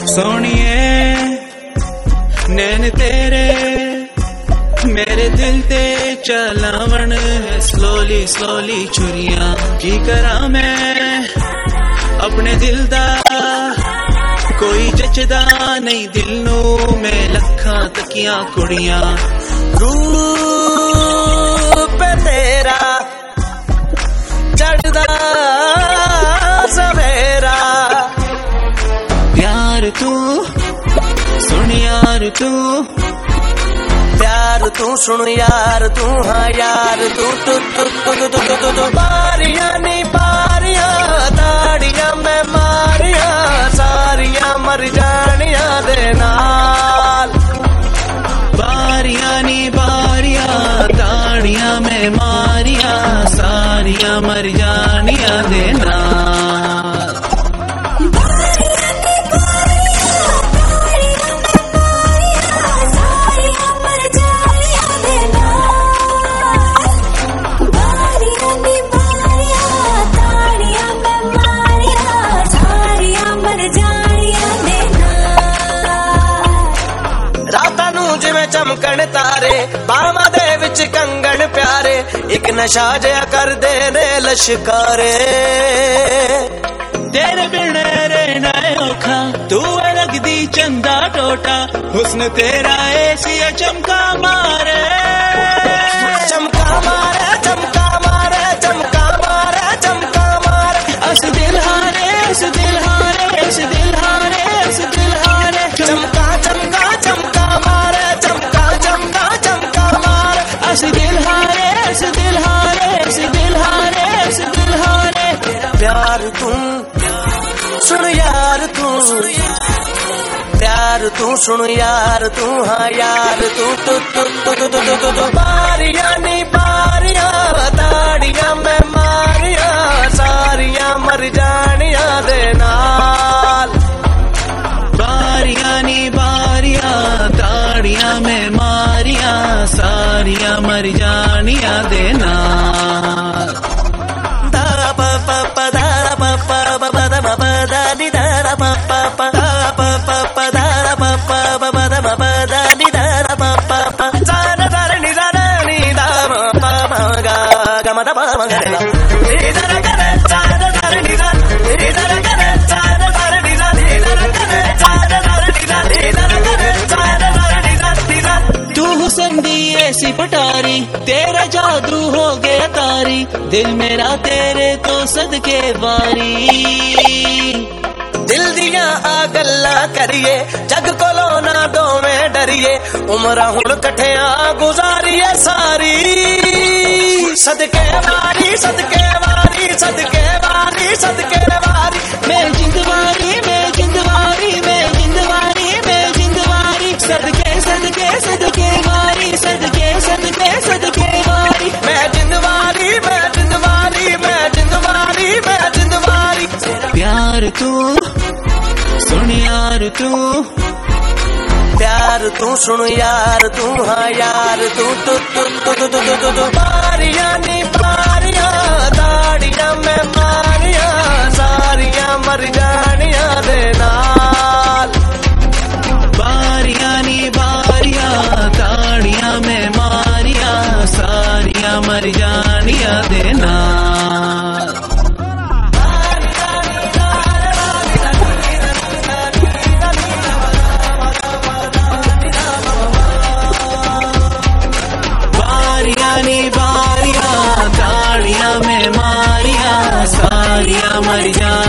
सोनिए नैन तेरे मेरे दिल ते चलावण है स्लोली स्लोली छुरियां की करा मैं अपने दिल दा कोई जचदा नहीं दिल नू मैं लखा तकियां कुड़ियां रूप तेरा चढ़दा सवेरा प्यार तू सुन यार तू प्यार तू सुन यार तू हाँ यार तू तू तू तू तू तू तू तू बारियां नी बारियां ताड़ियां मैं मारियां सारियां मर जानियां दे नाल बारियां नी बारियां ताड़ियां मैं मारियां सारियां मर जानियां दे नाल चमकण तारे बावां दे विच कंगण प्यारे एक नशा जिहा कर दे ने लश्कारे तेरे बिन रहना औखा तू लगदी चंदा टोटा हुस्न तेरा ऐसिया चमका मारे चमका मारे चमका मारे चमका मारे चमका मारे अस दिल हारे अस दिल हारे अस दिल हारे अस दिल हारे चमका चमका चमका मारे चमका चमका चमका मारे अस दिल हारे अस दिल हारे अस दिल हारे अस दिल हारे प्यार तू सुन यार तू प्यार तू सुन यार तू हाँ यार तू तू तू तू तू तू तू तू बारियां नी बारियां ताड़ियां मैं मारियां सारियां मर जानियां दे नाल बारियां नी बारियां ताड़ियां मैं मारियां सारियां मर जानियां दे नाल दा पा पा पा दा पा पा पा दा पा दा नी दा पा पा पा दा पा पा पा दा पा पा पा दा पा दा नी दा पा पा पा सा दा दा नी दा नी दा पा पा गा गा मा दा पा गा रे नी दा गा रे सा दा दा नी दा नी दा गा रे सा दा दा नी दा नी दा गा रे सा दा दा नी दा नी दा गा रे सा दा दा नी दा नी दा तू हुस्न दी ऐसी पटारी तेरा जादू हो गया तारी दिल मेरा तेरे तो सदके वारी दिल दिया आ गल्ला करिए जग कोलो ना दोवें डरिए उमरा हुण कठिया गुजारिए सारी सदके वारी सदके वारी सदके वारी सदके वारी मैं जिंदवारी मैं जिंदवारी मैं जिंदवारी मैं जिंदवारी सदके सदके सदके वारी सदके सदके सदके वारी मैं जिंदवारी मैं जिंदवारी मैं जिंदवारी मैं जिंदवारी प्यार तू सुन यार तू प्यार तू सुन यार तू हाँ यार तू तू तू तू तू तू तू तू बारियां नी बारियां ताड़ियां मैं मारियां सारियां मर जानियां दे नाल बारियां नी बारियां ताड़ियां मैं मारियां सारियां मर जानियां दे नाल बारियां ताड़ियां मैं मारियां सारियां मर जा